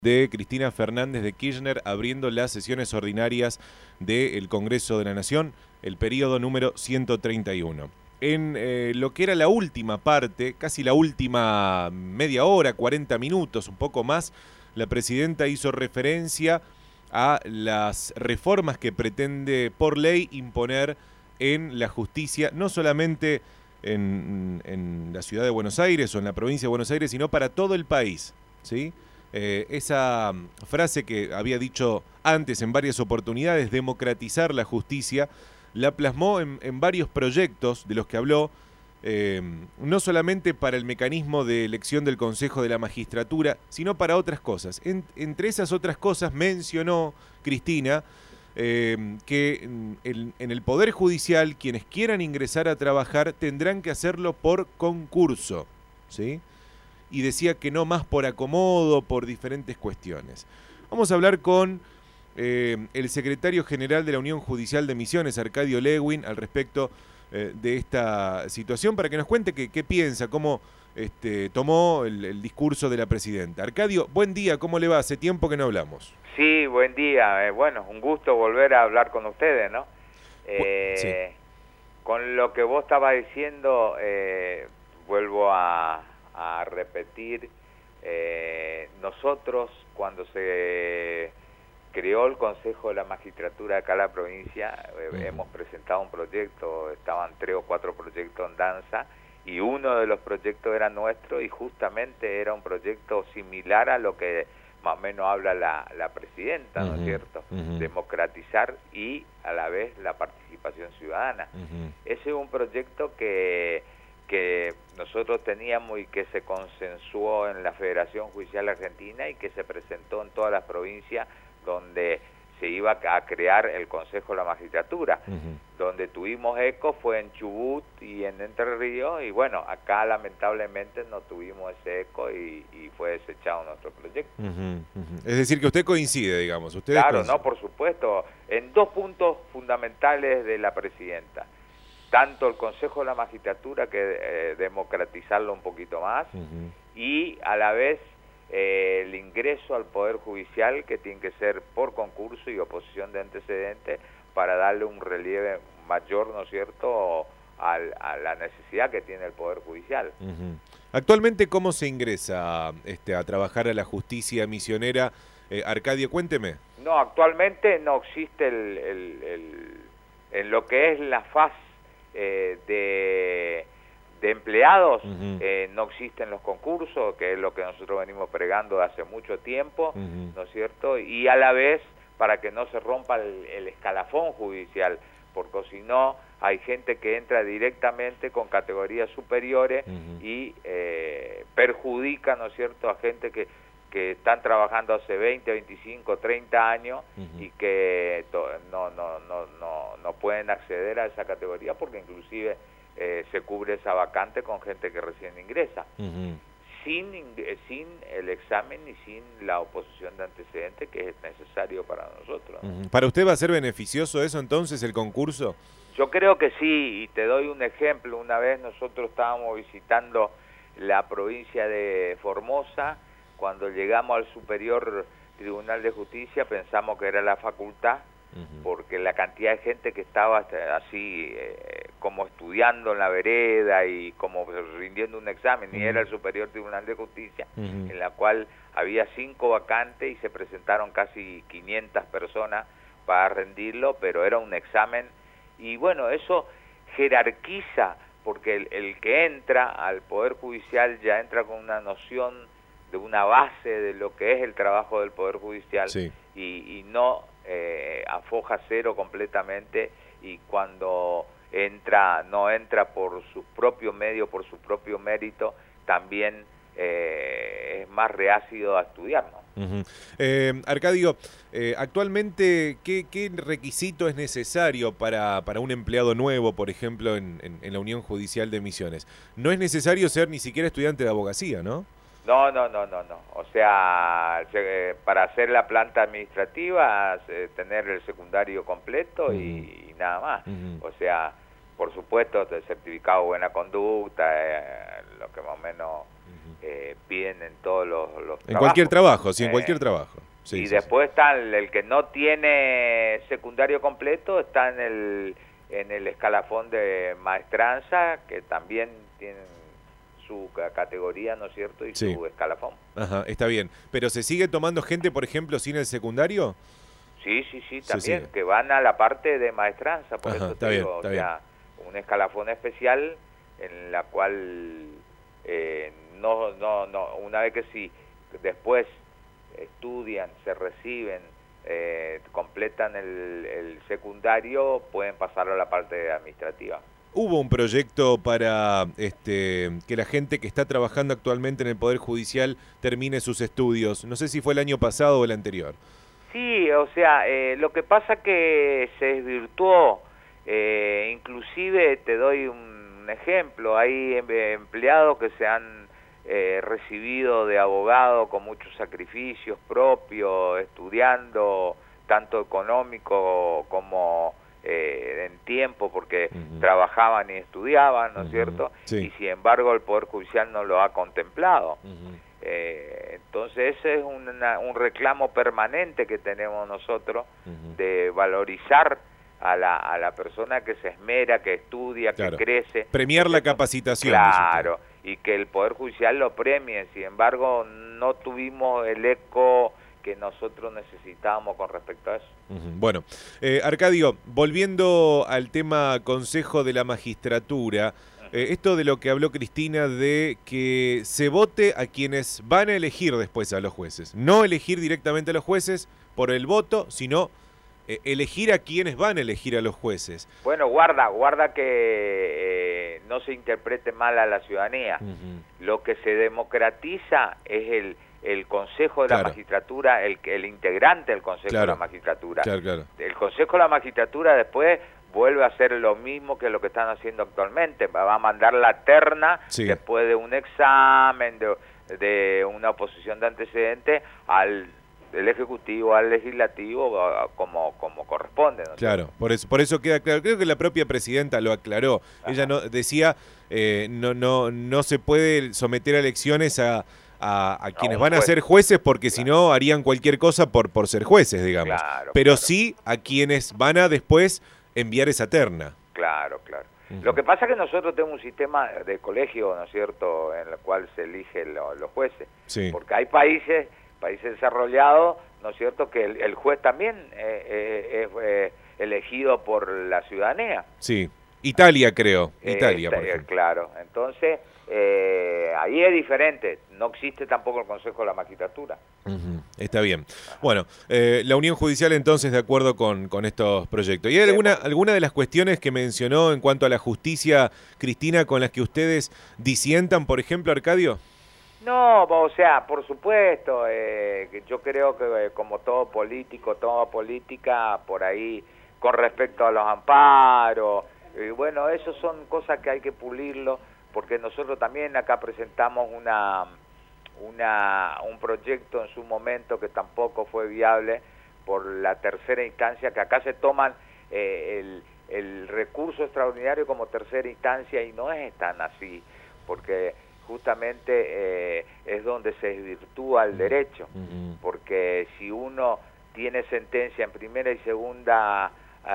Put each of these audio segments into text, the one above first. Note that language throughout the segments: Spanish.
De Cristina Fernández de Kirchner abriendo las sesiones ordinarias del Congreso de la Nación, el periodo número 131. En lo que era la última parte, casi la última media hora, 40 minutos, un poco más, la presidenta hizo referencia a las reformas que pretende por ley imponer en la justicia, no solamente en la ciudad de Buenos Aires o en la provincia de Buenos Aires, sino para todo el país, ¿sí? Esa frase que había dicho antes en varias oportunidades, democratizar la justicia, la plasmó en varios proyectos de los que habló, no solamente para el mecanismo de elección del Consejo de la Magistratura, sino para otras cosas. Entre esas otras cosas mencionó Cristina que en el Poder Judicial quienes quieran ingresar a trabajar tendrán que hacerlo por concurso, ¿sí? Y decía que no más por acomodo, por diferentes cuestiones. Vamos a hablar con el secretario general de la Unión Judicial de Misiones, Arcadio Lewin, al respecto de esta situación, para que nos cuente qué piensa, cómo tomó el discurso de la presidenta. Arcadio, buen día, ¿cómo le va? Hace tiempo que no hablamos. Sí, buen día. Bueno, un gusto volver a hablar con ustedes, ¿no? Sí. Con lo que vos estabas diciendo, vuelvo a repetir, nosotros cuando se creó el Consejo de la Magistratura acá en la provincia, hemos presentado un proyecto, estaban 3 o 4 proyectos en danza, y uno de los proyectos era nuestro, y justamente era un proyecto similar a lo que más o menos habla la presidenta, ¿no es cierto? Democratizar y a la vez la participación ciudadana. Ese es un proyecto que nosotros teníamos y que se consensuó en la Federación Judicial Argentina y que se presentó en todas las provincias donde se iba a crear el Consejo de la Magistratura. Donde tuvimos eco fue en Chubut y en Entre Ríos, y bueno, acá lamentablemente no tuvimos ese eco y fue desechado nuestro proyecto. Es decir, que usted coincide, digamos. Claro, no, por supuesto, en 2 puntos fundamentales de la presidenta. Tanto el Consejo de la Magistratura, que democratizarlo un poquito más, y a la vez el ingreso al Poder Judicial, que tiene que ser por concurso y oposición de antecedentes, para darle un relieve mayor, ¿no es cierto?, a la necesidad que tiene el Poder Judicial. Actualmente, ¿cómo se ingresa a trabajar a la justicia misionera? Arcadio, cuénteme. No, actualmente no existe en lo que es la faz de empleados, no existen los concursos, que es lo que nosotros venimos pregando de hace mucho tiempo, ¿no es cierto? Y a la vez, para que no se rompa el escalafón judicial, porque si no, hay gente que entra directamente con categorías superiores y perjudica, ¿no es cierto?, a gente que están trabajando hace 20, 25, 30 años y que no pueden acceder a esa categoría porque inclusive se cubre esa vacante con gente que recién ingresa. Sin el examen y sin la oposición de antecedentes, que es necesario para nosotros. ¿Para usted va a ser beneficioso eso entonces, el concurso? Yo creo que sí, y te doy un ejemplo. Una vez nosotros estábamos visitando la provincia de Formosa. Cuando llegamos al Superior Tribunal de Justicia pensamos que era la facultad, porque la cantidad de gente que estaba así como estudiando en la vereda y como rindiendo un examen, y era el Superior Tribunal de Justicia, en la cual había 5 vacantes y se presentaron casi 500 personas para rendirlo, pero era un examen. Y bueno, eso jerarquiza, porque el que entra al Poder Judicial ya entra con una noción de una base de lo que es el trabajo del Poder Judicial, y no afoja cero completamente, y cuando no entra por sus propios medios, por su propio mérito, también es más reacio a estudiar, ¿no? Arcadio, actualmente, ¿qué requisito es necesario para un empleado nuevo, por ejemplo, en la Unión Judicial de Misiones? No es necesario ser ni siquiera estudiante de abogacía, ¿no? No. O sea, para hacer la planta administrativa, tener el secundario completo y nada más. O sea, por supuesto, el certificado de buena conducta, lo que más o menos piden en todos los En trabajos. cualquier trabajo, sí, en cualquier trabajo. Sí, y sí, después está el que no tiene secundario completo, está en el escalafón de maestranza, que también tienen su categoría, ¿no es cierto? Y sí, su escalafón. Ajá, está bien. ¿Pero se sigue tomando gente, por ejemplo, sin el secundario? Sí, también, sigue. que van a la parte de maestranza, por Ajá, eso está te bien, digo, está o sea, un escalafón especial en la cual una vez que sí, después estudian, se reciben, completan el secundario, pueden pasar a la parte administrativa. Hubo un proyecto para que la gente que está trabajando actualmente en el Poder Judicial termine sus estudios. No sé si fue el año pasado o el anterior. Sí, o sea, lo que pasa que se desvirtuó, inclusive te doy un ejemplo, hay empleados que se han recibido de abogado con muchos sacrificios propios, estudiando tanto económico como en tiempo, porque trabajaban y estudiaban, ¿no es cierto? Sí. Y sin embargo el Poder Judicial no lo ha contemplado. Entonces ese es un reclamo permanente que tenemos nosotros de valorizar a la persona que se esmera, que estudia, claro, que crece. Premiar la capacitación. Claro, y que el Poder Judicial lo premie. Sin embargo, no tuvimos el eco que nosotros necesitábamos con respecto a eso. Bueno, Arcadio, volviendo al tema Consejo de la Magistratura, esto de lo que habló Cristina de que se vote a quienes van a elegir después a los jueces, no elegir directamente a los jueces por el voto, sino elegir a quienes van a elegir a los jueces. Bueno, guarda que no se interprete mal a la ciudadanía. Lo que se democratiza es el Consejo de la Magistratura, el integrante del Consejo de la Magistratura. El Consejo de la Magistratura después vuelve a hacer lo mismo que lo que están haciendo actualmente. Va a mandar la terna después de un examen, de una oposición de antecedentes al Ejecutivo, al Legislativo, como corresponde, ¿no? Claro, por eso queda claro. Creo que la propia presidenta lo aclaró. Ella no decía, no se puede someter a elecciones a quienes van a ser jueces, porque si no harían cualquier cosa por ser jueces, digamos. Pero sí a quienes van a después enviar esa terna. Claro. Lo que pasa es que nosotros tenemos un sistema de colegio, ¿no es cierto?, en el cual se eligen los jueces. Porque hay países desarrollados, ¿no es cierto?, que el juez también es elegido por la ciudadanía. Sí, Italia creo, Italia, por ejemplo. Claro, entonces ahí es diferente, no existe tampoco el Consejo de la Magistratura. Está bien. Bueno, la Unión Judicial entonces de acuerdo con estos proyectos. ¿Y hay alguna de las cuestiones que mencionó en cuanto a la justicia, Cristina, con las que ustedes disientan, por ejemplo, Arcadio? No, o sea, por supuesto, yo creo que como todo político, toda política, por ahí, con respecto a los amparos, bueno, eso son cosas que hay que pulirlo, porque nosotros también acá presentamos un proyecto en su momento que tampoco fue viable por la tercera instancia, que acá se toman el recurso extraordinario como tercera instancia y no es tan así, porque justamente es donde se desvirtúa el derecho, porque si uno tiene sentencia en primera y segunda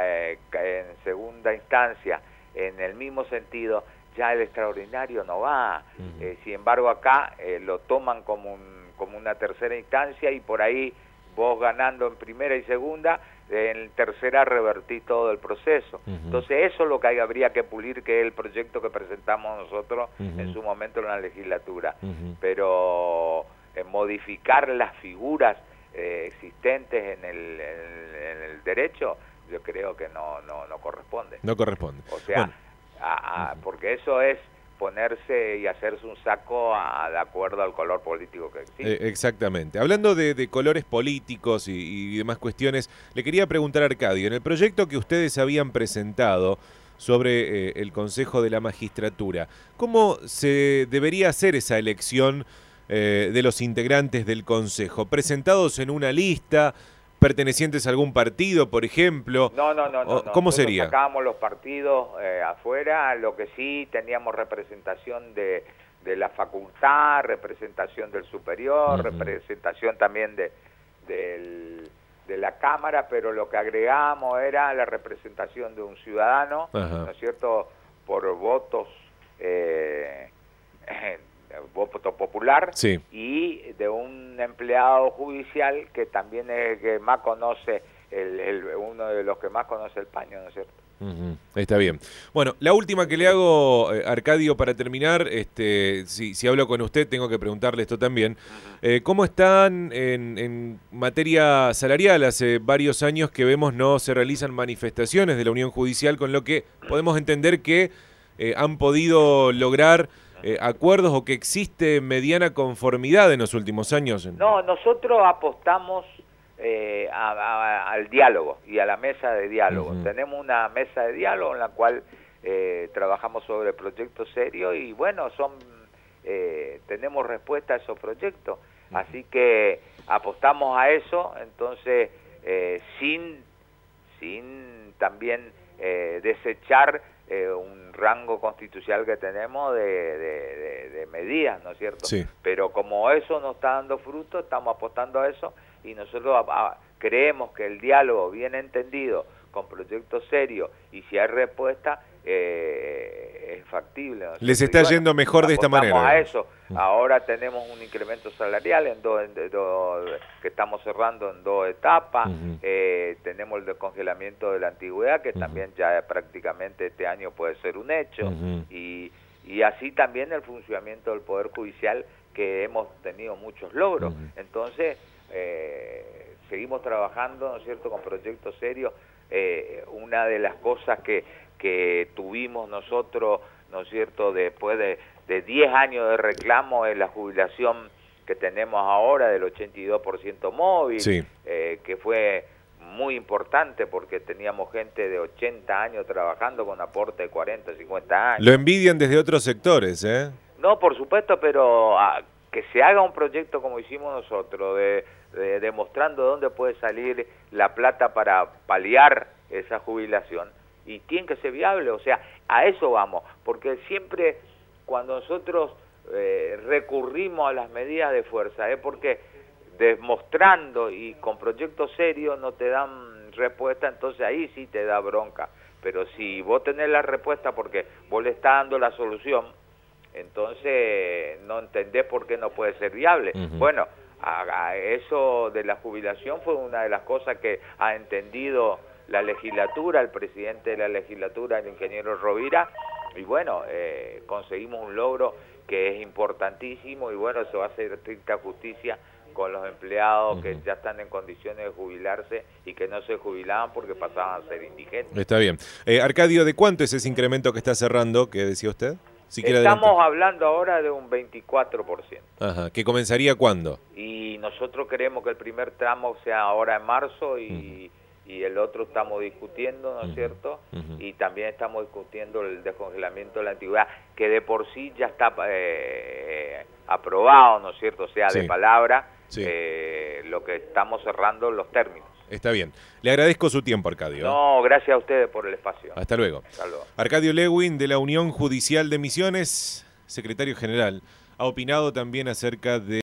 instancia en el mismo sentido, ya el extraordinario no va. Sin embargo acá lo toman como una tercera instancia y por ahí vos ganando en primera y segunda, en tercera revertís todo el proceso. Entonces eso es lo que habría que pulir, que es el proyecto que presentamos nosotros en su momento en la legislatura. Pero modificar las figuras existentes en el derecho, yo creo que no corresponde. No corresponde. O sea, porque eso es ponerse y hacerse un saco de acuerdo al color político que existe. Exactamente. Hablando de colores políticos y demás cuestiones, le quería preguntar a Arcadio, en el proyecto que ustedes habían presentado sobre el Consejo de la Magistratura, ¿cómo se debería hacer esa elección de los integrantes del Consejo? ¿Presentados en una lista, pertenecientes a algún partido, por ejemplo? No. ¿Cómo sería? Sacábamos los partidos afuera, lo que sí teníamos representación de de la facultad, representación del superior, representación también de la Cámara, pero lo que agregamos era la representación de un ciudadano, ¿no es cierto?, por votos, voto popular, sí, y de un empleado judicial que también es el que más conoce, uno de los que más conoce el paño, ¿no es cierto? Está bien. Bueno, la última que le hago, Arcadio, para terminar, si hablo con usted, tengo que preguntarle esto también. ¿Cómo están en materia salarial? Hace varios años que vemos no se realizan manifestaciones de la Unión Judicial, con lo que podemos entender que han podido lograr acuerdos o que existe mediana conformidad en los últimos años. No, nosotros apostamos al diálogo y a la mesa de diálogo. Tenemos una mesa de diálogo en la cual trabajamos sobre proyectos serios y bueno, tenemos respuesta a esos proyectos. Así que apostamos a eso, entonces sin también desechar un rango constitucional que tenemos de medidas, ¿no es cierto? Sí. Pero como eso no está dando fruto, estamos apostando a eso y nosotros creemos que el diálogo bien entendido, con proyectos serios y si hay respuesta, es factible, ¿no? Les está yendo mejor de esta manera. A eso. Ahora tenemos un incremento salarial que estamos cerrando en 2 etapas. Tenemos el descongelamiento de la antigüedad, que también ya prácticamente este año puede ser un hecho. Y así también el funcionamiento del Poder Judicial, que hemos tenido muchos logros. Entonces, seguimos trabajando, ¿no es cierto?, con proyectos serios. Una de las cosas que tuvimos nosotros, ¿no es cierto?, después de 10 años de reclamo, es la jubilación que tenemos ahora del 82% móvil, sí, que fue muy importante porque teníamos gente de 80 años trabajando con aporte de 40, 50 años. Lo envidian desde otros sectores, ¿eh? No, por supuesto, pero que se haga un proyecto como hicimos nosotros, demostrando dónde puede salir la plata para paliar esa jubilación, y tiene que ser viable, o sea, a eso vamos, porque siempre cuando nosotros recurrimos a las medidas de fuerza es porque demostrando y con proyectos serios no te dan respuesta, entonces ahí sí te da bronca, pero si vos tenés la respuesta porque vos le estás dando la solución, entonces no entendés por qué no puede ser viable. Bueno, a eso de la jubilación fue una de las cosas que ha entendido la legislatura, el presidente de la legislatura, el ingeniero Rovira, y bueno, conseguimos un logro que es importantísimo, y bueno, eso va a ser estricta justicia con los empleados que ya están en condiciones de jubilarse y que no se jubilaban porque pasaban a ser indigentes. Está bien. Arcadio, ¿de cuánto es ese incremento que está cerrando, que decía usted? Si estamos hablando ahora de un 24%. Ajá, ¿que comenzaría cuándo? Y nosotros queremos que el primer tramo sea ahora en marzo y el otro estamos discutiendo, ¿no es cierto? Y también estamos discutiendo el descongelamiento de la antigüedad, que de por sí ya está aprobado, ¿no es cierto? O sea, de palabra, lo que estamos cerrando los términos. Está bien. Le agradezco su tiempo, Arcadio. No, gracias a ustedes por el espacio. Hasta luego. Hasta luego. Arcadio Lewin, de la Unión Judicial de Misiones, secretario general, ha opinado también acerca de